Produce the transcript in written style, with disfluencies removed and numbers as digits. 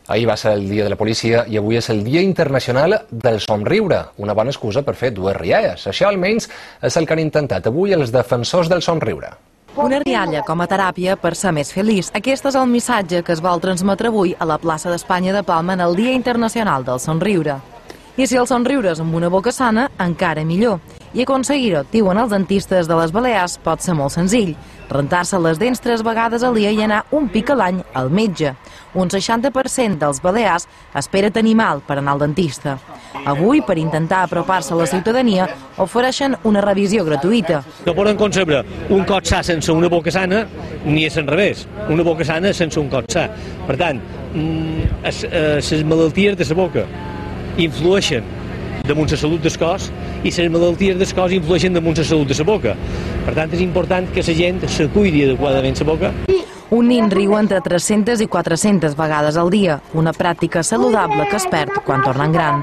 Ahir va ser el dia de la policia i avui és el Dia Internacional del Somriure, una bona excusa per fer dues rialles. Això almenys és el que han intentat avui els defensors del somriure. Una rialla com a teràpia per ser més feliç. Aquest és el missatge que es vol transmetre avui a la plaça d'Espanya de Palma en el Dia Internacional del Somriure. I si el somriure és amb una boca sana, encara millor. I aconseguir-ho, diuen els dentistes de les Balears, pot ser molt senzill. Rentar-se les dents 3 vegades al dia i anar un pic a l'any al metge. Un 60% dels balears espera tenir mal per anar al dentista. Avui, per intentar apropar-se a la ciutadania, ofereixen una revisió gratuïta. No poden concebre un cos sa sense una boca sana, ni és al revés, una boca sana sense un cos sa. Per tant, les malalties de la boca influeixen damunt la salut del cos i les malalties del cos influeixen damunt la salut de la boca. Per tant, és important que la gent se cuidi adequadament la boca. Un nin riu entre 300 i 400 vegades al dia, una pràctica saludable que es perd quan tornen grans.